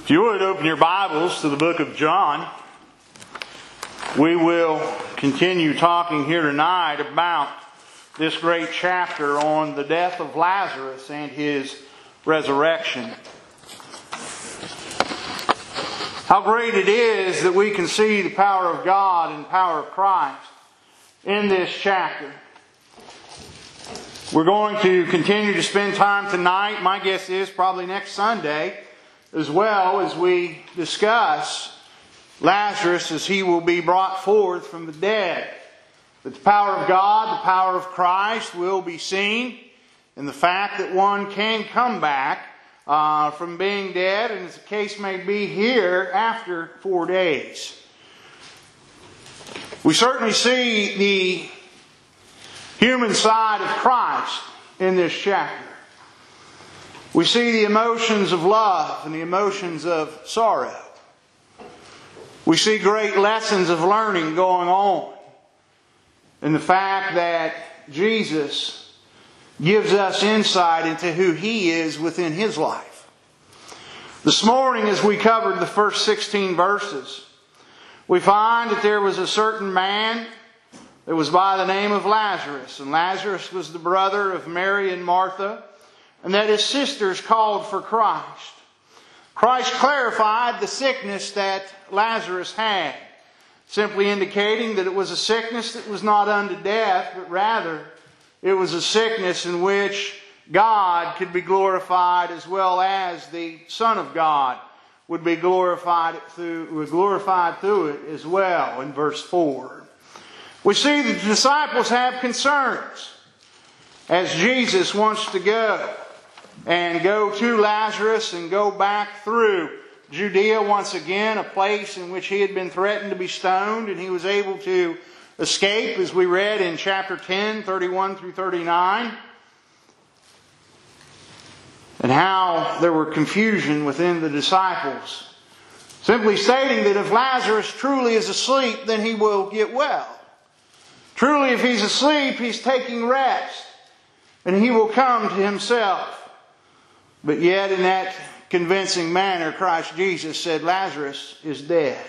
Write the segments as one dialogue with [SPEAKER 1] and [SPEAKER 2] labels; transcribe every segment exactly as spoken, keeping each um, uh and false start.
[SPEAKER 1] If you would open your Bibles to the book of John, we will continue talking here tonight about this great chapter on the death of Lazarus and his resurrection. How great it is that we can see the power of God and the power of Christ in this chapter. We're going to continue to spend time tonight, my guess is probably next Sunday, as well as we discuss Lazarus as he will be brought forth from the dead. That the power of God, the power of Christ will be seen, and the fact that one can come back uh, from being dead, and as the case may be here, after four days. We certainly see the human side of Christ in this chapter. We see the emotions of love and the emotions of sorrow. We see great lessons of learning going on. And the fact that Jesus gives us insight into who He is within His life. This morning, as we covered the first sixteen verses, we find that there was a certain man that was by the name of Lazarus. And Lazarus was the brother of Mary and Martha, and that his sisters called for Christ. Christ clarified the sickness that Lazarus had, simply indicating that it was a sickness that was not unto death, but rather it was a sickness in which God could be glorified, as well as the Son of God would be glorified through, glorified through it as well, in verse four. We see that the disciples have concerns as Jesus wants to go and go to Lazarus and go back through Judea once again, a place in which he had been threatened to be stoned, and he was able to escape, as we read in chapter ten, thirty-one through thirty-nine. And how there were confusion within the disciples, simply stating that if Lazarus truly is asleep, then he will get well. Truly, if he's asleep, he's taking rest, and he will come to himself. But yet, in that convincing manner, Christ Jesus said, Lazarus is dead.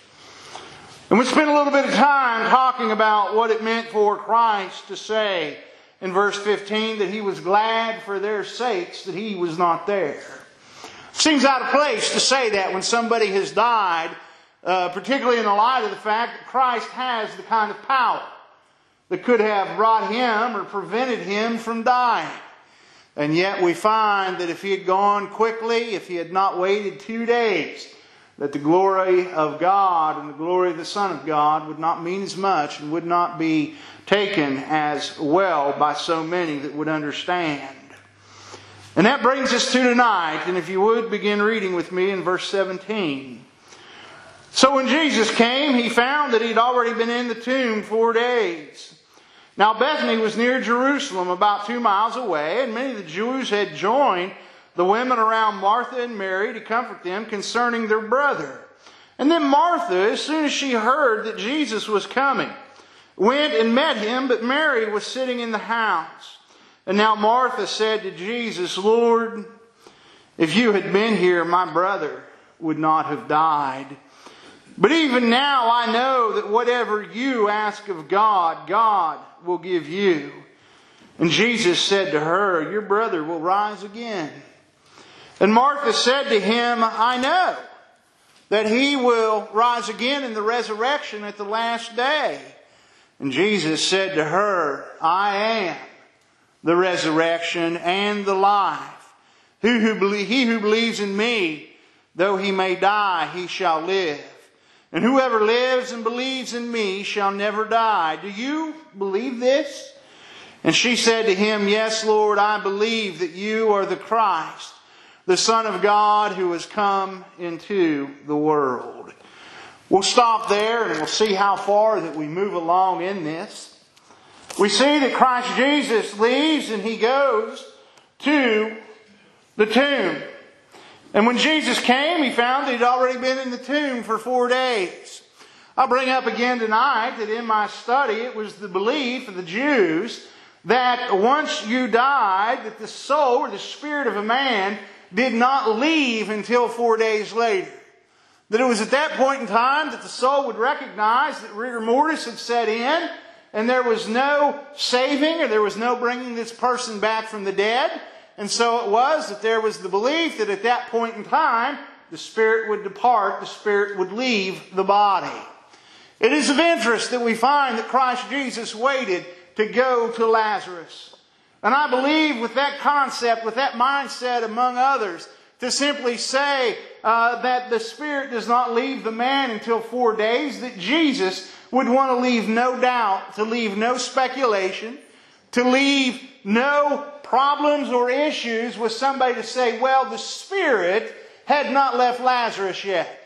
[SPEAKER 1] And we spent a little bit of time talking about what it meant for Christ to say in verse fifteen that He was glad for their sakes that He was not there. Seems out of place to say that when somebody has died, uh, particularly in the light of the fact that Christ has the kind of power that could have brought Him or prevented Him from dying. And yet we find that if He had gone quickly, if He had not waited two days, that the glory of God and the glory of the Son of God would not mean as much and would not be taken as well by so many that would understand. And that brings us to tonight, and if you would begin reading with me in verse seventeen. So when Jesus came, He found that He had already been in the tomb four days. Now Bethany was near Jerusalem, about two miles away, and many of the Jews had joined the women around Martha and Mary to comfort them concerning their brother. And then Martha, as soon as she heard that Jesus was coming, went and met Him, but Mary was sitting in the house. And now Martha said to Jesus, Lord, if You had been here, my brother would not have died. But even now I know that whatever You ask of God, God will give You. And Jesus said to her, Your brother will rise again. And Martha said to Him, I know that He will rise again in the resurrection at the last day. And Jesus said to her, I am the resurrection and the life. He who, believe, he who believes in Me, though he may die, he shall live. And whoever lives and believes in Me shall never die. Do you believe this? And she said to Him, Yes, Lord, I believe that You are the Christ, the Son of God who has come into the world. We'll stop there and we'll see how far that we move along in this. We see that Christ Jesus leaves and He goes to the tomb. And when Jesus came, He found that He'd already been in the tomb for four days. I'll bring up again tonight that in my study it was the belief of the Jews that once you died, that the soul or the spirit of a man did not leave until four days later. That it was at that point in time that the soul would recognize that rigor mortis had set in, and there was no saving, or there was no bringing this person back from the dead. And so it was that there was the belief that at that point in time, the spirit would depart, the spirit would leave the body. It is of interest that we find that Christ Jesus waited to go to Lazarus. And I believe with that concept, with that mindset among others, to simply say uh, that the spirit does not leave the man until four days, that Jesus would want to leave no doubt, to leave no speculation, to leave no problems or issues with somebody to say, well, the spirit had not left Lazarus yet.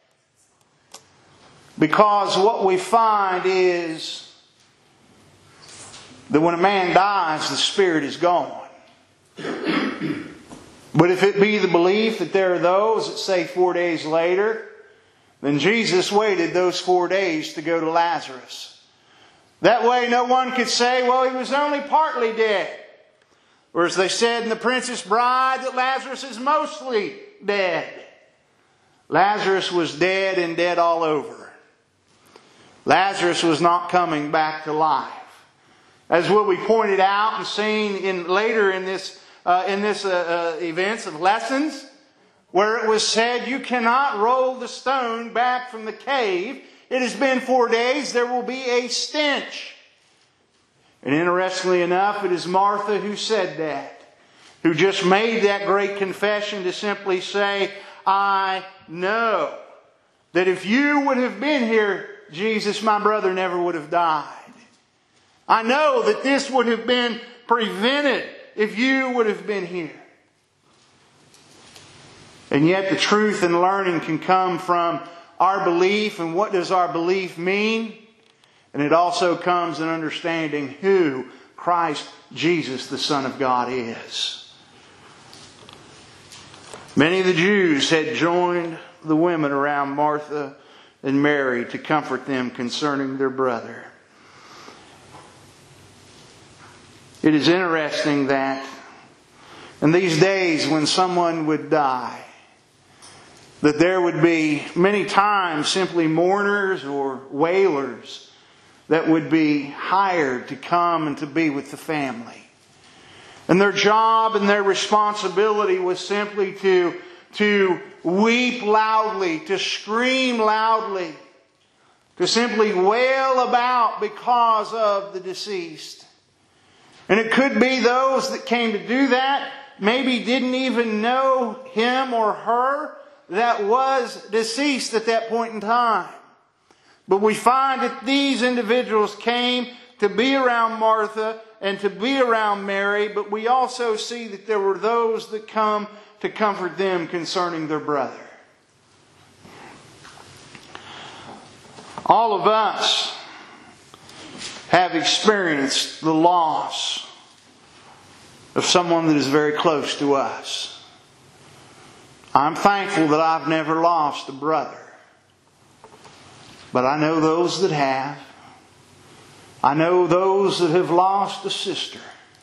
[SPEAKER 1] Because what we find is that when a man dies, the spirit is gone. But if it be the belief that there are those that say four days later, then Jesus waited those four days to go to Lazarus. That way no one could say, well, he was only partly dead. Or as they said in The Princess Bride, that Lazarus is mostly dead. Lazarus was dead and dead all over. Lazarus was not coming back to life. As will be pointed out and seen in later in this uh, in this uh, uh, events of lessons, where it was said, you cannot roll the stone back from the cave. It has been four days. There will be a stench. And interestingly enough, it is Martha who said that, who just made that great confession to simply say, I know that if you would have been here, Jesus, my brother never would have died. I know that this would have been prevented if you would have been here. And yet the truth and learning can come from our belief. And what does our belief mean? And it also comes in understanding who Christ Jesus, the Son of God, is. Many of the Jews had joined the women around Martha and Mary to comfort them concerning their brother. It is interesting that in these days when someone would die, that there would be many times simply mourners or wailers that would be hired to come and to be with the family. And their job and their responsibility was simply to, to weep loudly, to scream loudly, to simply wail about because of the deceased. And it could be those that came to do that maybe didn't even know him or her that was deceased at that point in time. But we find that these individuals came to be around Martha and to be around Mary, but we also see that there were those that come to comfort them concerning their brother. All of us have experienced the loss of someone that is very close to us. I'm thankful that I've never lost a brother. But I know those that have. I know those that have lost a sister.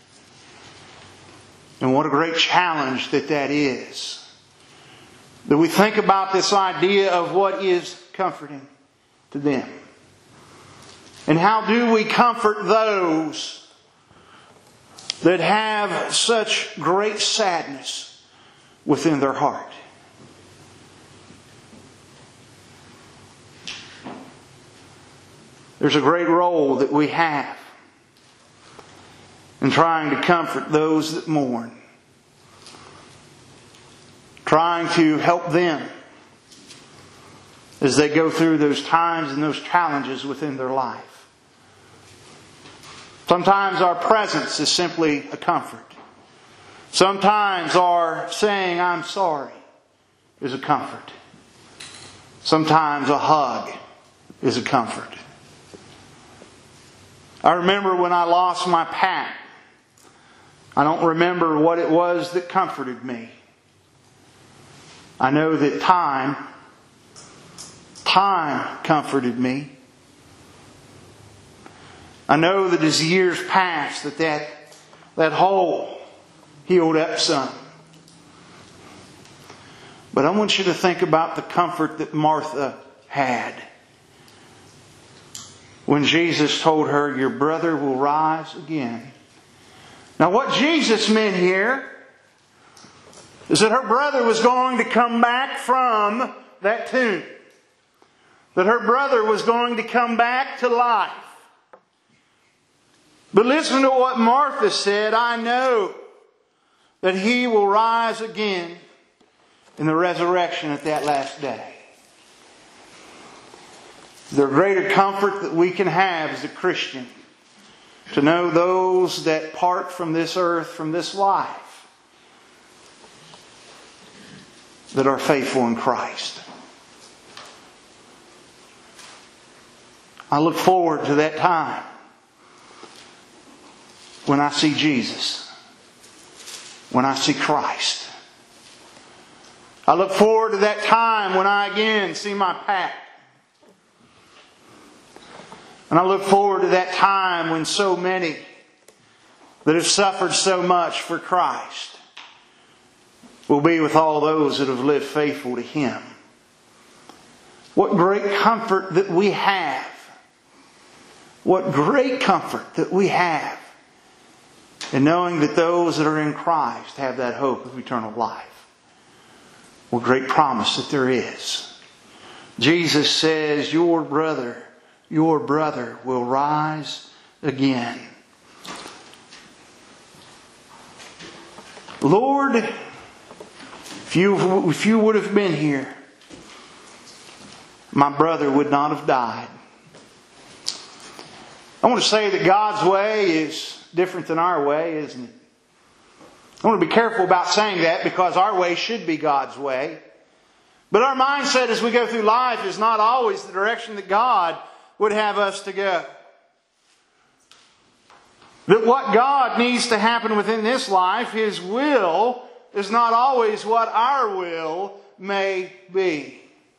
[SPEAKER 1] And what a great challenge that that is. That we think about this idea of what is comforting to them. And how do we comfort those that have such great sadness within their heart? There's a great role that we have in trying to comfort those that mourn. Trying to help them as they go through those times and those challenges within their life. Sometimes our presence is simply a comfort. Sometimes our saying, I'm sorry, is a comfort. Sometimes a hug is a comfort. I remember when I lost my Pat. I don't remember what it was that comforted me. I know that time, time comforted me. I know that as years passed, that that, that hole healed up some. But I want you to think about the comfort that Martha had when Jesus told her, your brother will rise again. Now what Jesus meant here is that her brother was going to come back from that tomb. That her brother was going to come back to life. But listen to what Martha said. I know that he will rise again in the resurrection at that last day. Is there greater comfort that we can have as a Christian to know those that part from this earth, from this life, that are faithful in Christ? I look forward to that time when I see Jesus, when I see Christ. I look forward to that time when I again see my Pat. And I look forward to that time when so many that have suffered so much for Christ will be with all those that have lived faithful to Him. What great comfort that we have. What great comfort that we have in knowing that those that are in Christ have that hope of eternal life. What great promise that there is. Jesus says, your brother, your brother will rise again. Lord, if you, if you would have been here, my brother would not have died. I want to say that God's way is different than our way, isn't it? I want to be careful about saying that because our way should be God's way. But our mindset as we go through life is not always the direction that God would have us to go. That what God needs to happen within this life, His will, is not always what our will may be.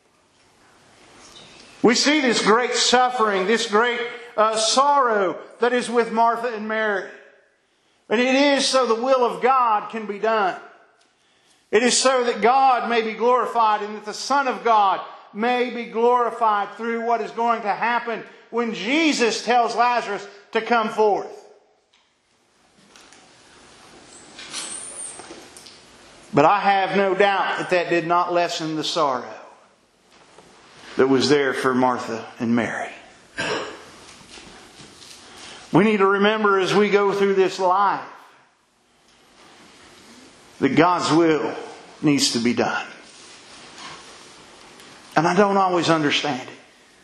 [SPEAKER 1] We see this great suffering, this great uh, sorrow that is with Martha and Mary. And it is so the will of God can be done. It is so that God may be glorified and that the Son of God may be glorified through what is going to happen when Jesus tells Lazarus to come forth. But I have no doubt that that did not lessen the sorrow that was there for Martha and Mary. We need to remember as we go through this life that God's will needs to be done. And I don't always understand it.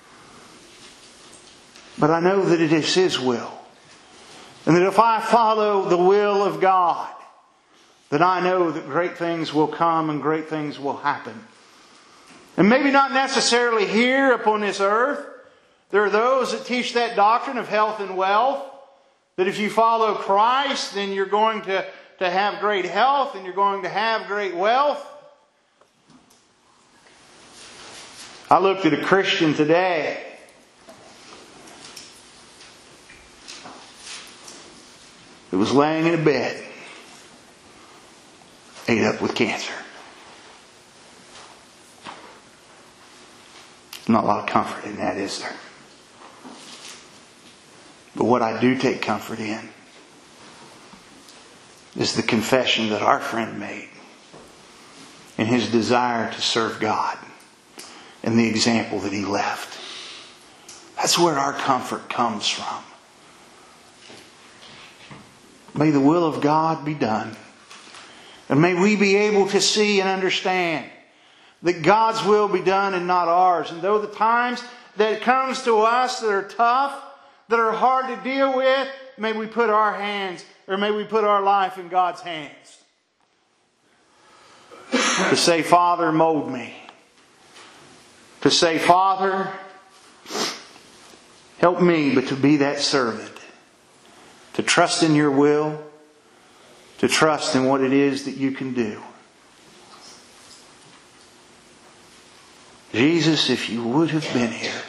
[SPEAKER 1] But I know that it is His will. And that if I follow the will of God, then I know that great things will come and great things will happen. And maybe not necessarily here upon this earth. There are those that teach that doctrine of health and wealth. That if you follow Christ, then you're going to, to have great health and you're going to have great wealth. I looked at a Christian today. Who was laying in a bed. Ate up with cancer. Not a lot of comfort in that, is there? But what I do take comfort in is the confession that our friend made and his desire to serve God and the example that he left. That's where our comfort comes from. May the will of God be done. And may we be able to see and understand that God's will be done and not ours. And though the times that it comes to us that are tough, that are hard to deal with, may we put our hands, or may we put our life in God's hands. To say, Father, mold me. To say, Father, help me, but to be that servant. To trust in your will. To trust in what it is that you can do. Jesus, if you would have been here.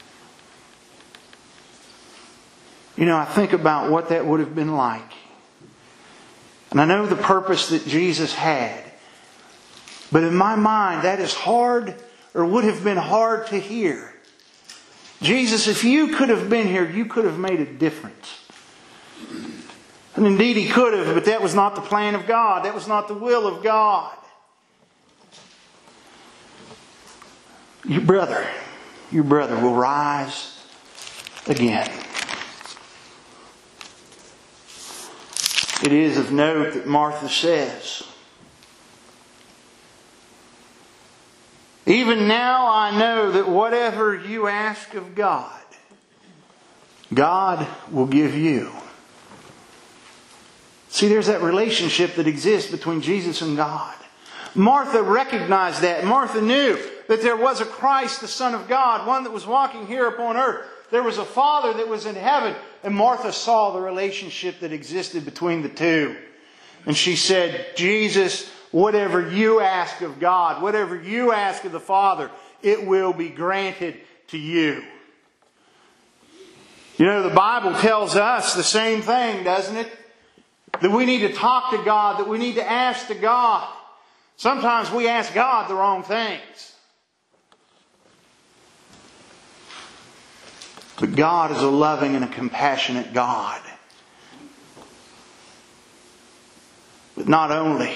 [SPEAKER 1] You know, I think about what that would have been like. And I know the purpose that Jesus had But in my mind, that is hard, or would have been hard to hear. Jesus, if you could have been here, you could have made a difference. And indeed He could have, but that was not the plan of God. That was not the will of God. Your brother, your brother will rise again. It is of note that Martha says, even now I know that whatever you ask of God, God will give you. See, there's that relationship that exists between Jesus and God. Martha recognized that. Martha knew that there was a Christ, the Son of God, one that was walking here upon earth. There was a Father that was in heaven. And Martha saw the relationship that existed between the two. And she said, Jesus, whatever you ask of God, whatever you ask of the Father, it will be granted to you. You know, the Bible tells us the same thing, doesn't it? That we need to talk to God, that we need to ask to God. Sometimes we ask God the wrong things. But God is a loving and a compassionate God. But not only,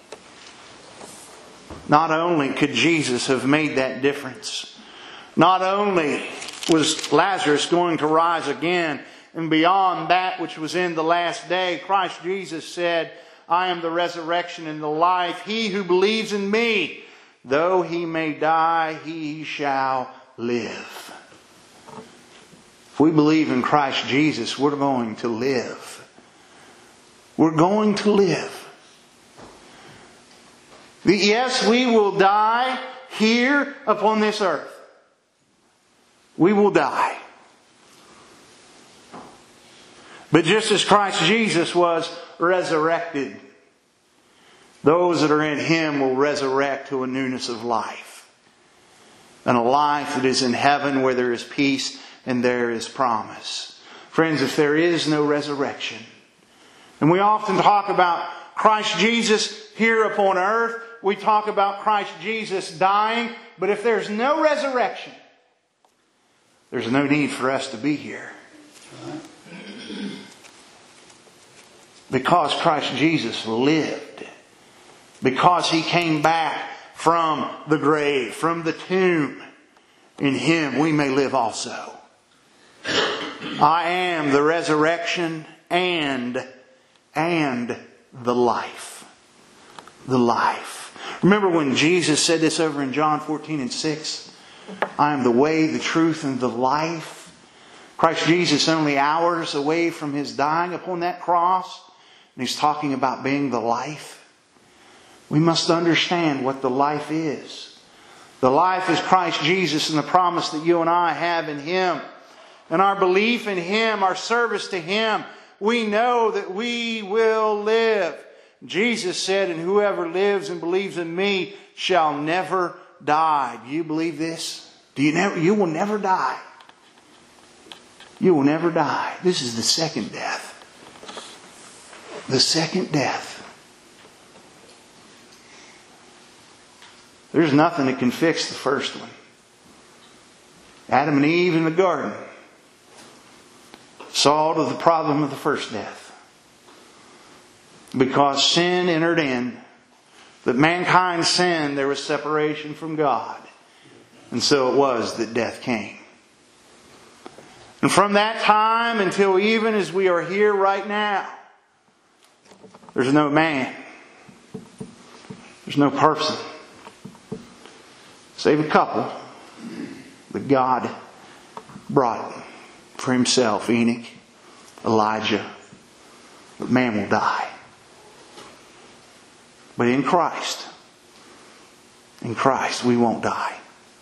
[SPEAKER 1] not only could Jesus have made that difference, not only was Lazarus going to rise again, and beyond that which was in the last day, Christ Jesus said, I am the resurrection and the life. He who believes in me, though he may die, he shall live. If we believe in Christ Jesus, we're going to live. We're going to live. Yes, we will die here upon this earth. We will die. But just as Christ Jesus was resurrected, those that are in Him will resurrect to a newness of life. And a life that is in heaven where there is peace and there is promise. Friends, if there is no resurrection, and we often talk about Christ Jesus here upon earth, we talk about Christ Jesus dying, but if there's no resurrection, there's no need for us to be here. Because Christ Jesus lived. Because He came back from the grave, from the tomb. In Him we may live also. I am the resurrection and, and the life. The life. Remember when Jesus said this over in John fourteen and six? I am the way, the truth, and the life. Christ Jesus only hours away from His dying upon that cross. And He's talking about being the life. We must understand what the life is. The life is Christ Jesus and the promise that you and I have in Him. And our belief in Him, our service to Him, we know that we will live. Jesus said, and whoever lives and believes in me shall never die. Do you believe this? Do you never? You will never die. You will never die. This is the second death. The second death. There's nothing that can fix the first one. Adam and Eve in the garden solved the problem of the first death. Because sin entered in, that mankind sinned, there was separation from God. And so it was that death came. And from that time until even as we are here right now, there's no man. There's no person. Save a couple that God brought for Himself. Enoch, Elijah. But man will die. But in Christ, in Christ, we won't die.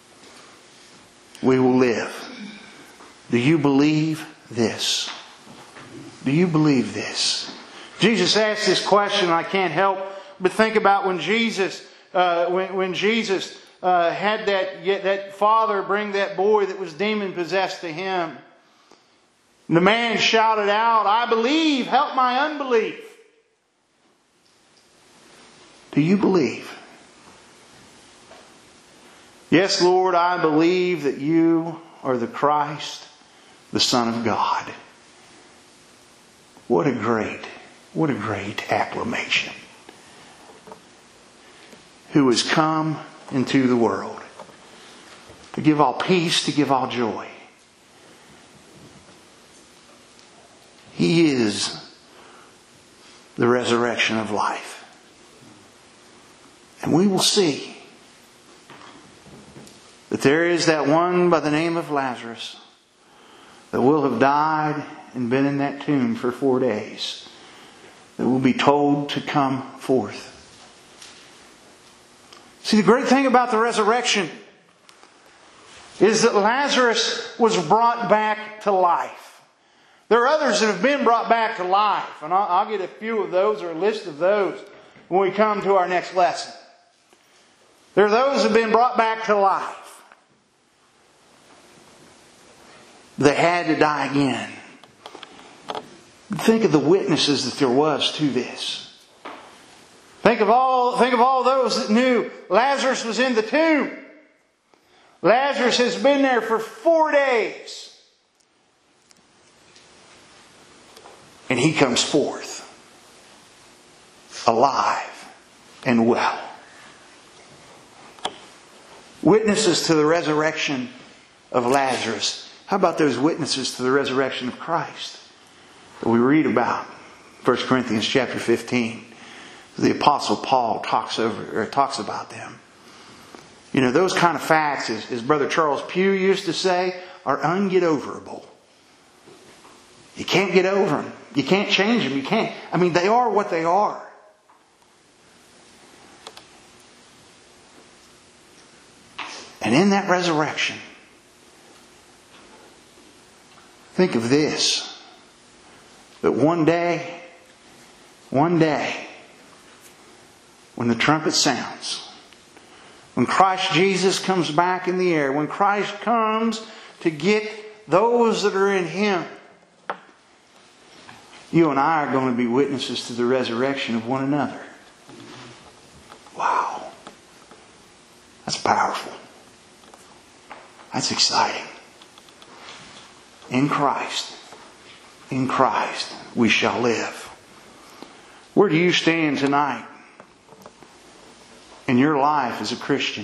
[SPEAKER 1] We will live. Do you believe this? Do you believe this? Jesus asked this question, and I can't help but think about when Jesus, uh, when, when Jesus uh, had that that father bring that boy that was demon possessed to him. And the man shouted out, "I believe, help my unbelief." Do you believe? Yes, Lord, I believe that you are the Christ, the Son of God. What a great, what a great acclamation. Who has come into the world to give all peace, to give all joy. He is the resurrection of life. And we will see that there is that one by the name of Lazarus that will have died and been in that tomb for four days, that will be told to come forth. See, the great thing about the resurrection is that Lazarus was brought back to life. There are others that have been brought back to life, and I'll, I'll get a few of those or a list of those when we come to our next lesson. There are those who have been brought back to life. They had to die again. Think of the witnesses that there was to this. Think of all, think of all those that knew Lazarus was in the tomb. Lazarus has been there for four days. And he comes forth alive and well. Witnesses to the resurrection of Lazarus. How about those witnesses to the resurrection of Christ that we read about? First Corinthians chapter fifteen. The Apostle Paul talks over or talks about them. You know, those kind of facts, as, as Brother Charles Pugh used to say, are unget-overable. You can't get over them. You can't change them. You can't. I mean, they are what they are. And in that resurrection, think of this, that one day, one day, when the trumpet sounds, when Christ Jesus comes back in the air, when Christ comes to get those that are in Him, you and I are going to be witnesses to the resurrection of one another. Wow. That's powerful. That's exciting. In Christ, in Christ, we shall live. Where do you stand tonight in your life as a Christian?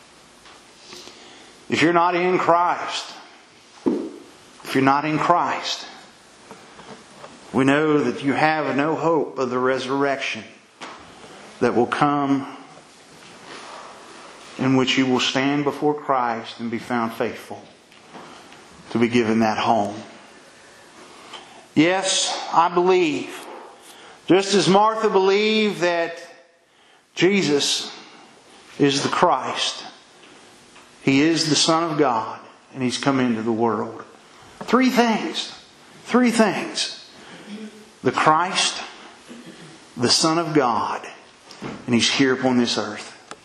[SPEAKER 1] If you're not in Christ, if you're not in Christ, we know that you have no hope of the resurrection that will come, in which you will stand before Christ and be found faithful to be given that home. Yes, I believe, just as Martha believed that Jesus is the Christ, He is the Son of God, and He's come into the world. Three things. Three things. The Christ, the Son of God, and He's here upon this earth.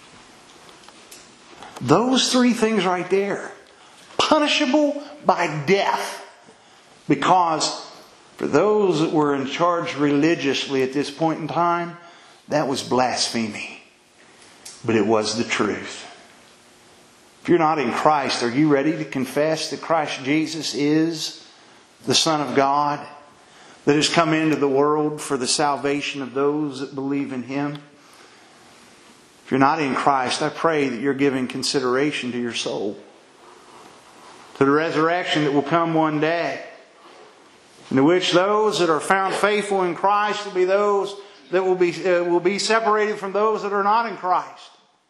[SPEAKER 1] Those three things right there, punishable by death. Because for those that were in charge religiously at this point in time, that was blasphemy. But it was the truth. If you're not in Christ, are you ready to confess that Christ Jesus is the Son of God, that has come into the world for the salvation of those that believe in Him? If you're not in Christ, I pray that you're giving consideration to your soul, to the resurrection that will come one day, in which those that are found faithful in Christ will be those that will be uh, will be separated from those that are not in Christ.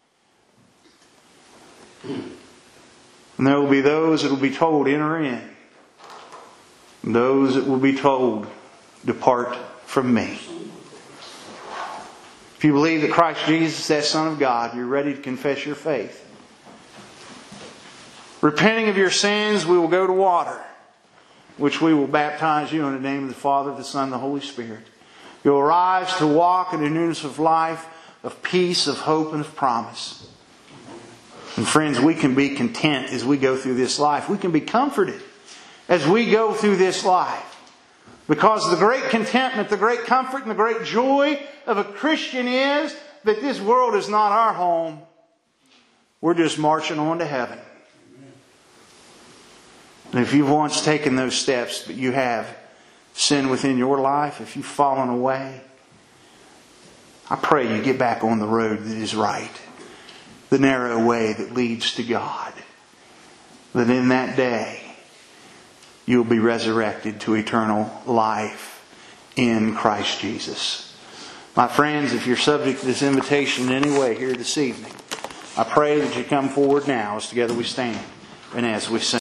[SPEAKER 1] And there will be those that will be told, enter in. And those that will be told, depart from me. If you believe that Christ Jesus is that Son of God, you're ready to confess your faith. Repenting of your sins, we will go to water, which we will baptize you in the name of the Father, the Son, and the Holy Spirit. You'll arise to walk in the newness of life, of peace, of hope, and of promise. And friends, we can be content as we go through this life. We can be comforted as we go through this life. Because the great contentment, the great comfort, and the great joy of a Christian is that this world is not our home. We're just marching on to heaven. And if you've once taken those steps, but you have sin within your life, if you've fallen away, I pray you get back on the road that is right. The narrow way that leads to God. That in that day, you'll be resurrected to eternal life in Christ Jesus. My friends, if you're subject to this invitation in any way here this evening, I pray that you come forward now as together we stand and as we sing.